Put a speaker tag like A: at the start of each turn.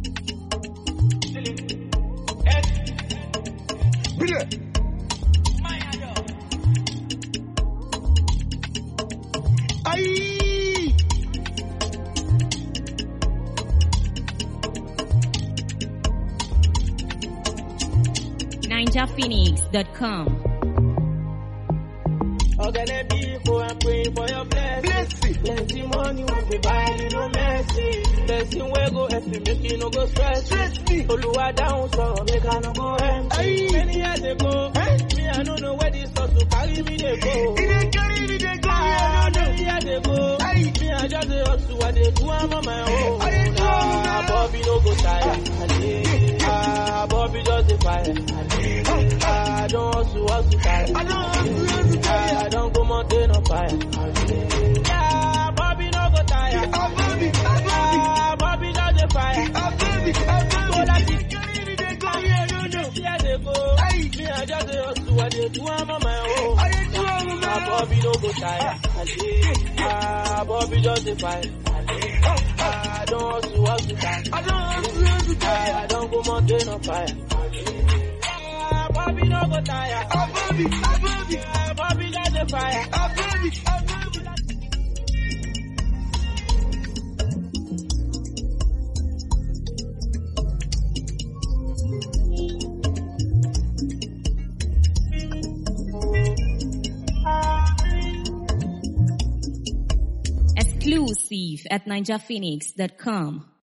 A: NinjaPhoenix.com.
B: Organic people, I'm praying for your blessing. Plenty money when we buy you no mercy. Blessing where go if you make you no go stress me. Oluwa down so make I no go empty. Many years ago, me I don't know where this stuff to carry me they go. Many years ago, me I just a hustle, I dey do I'm on my own. Bobby no go tire. Bobby just a fire. I don't hustle tire. I don't go mountain on fire. Yeah, Bobby no go tire. Bobby just a fire. So that it carry me they go. Yeah, they go. Me I just a hustle, I dey do I'm on my own. Bobby no go tire. Bobby just a fire. I don't hustle tire. I don't go mountain on fire. Bobby no go tire. Bobby got the fire.
A: Exclusive at NinjaPhoenix.com.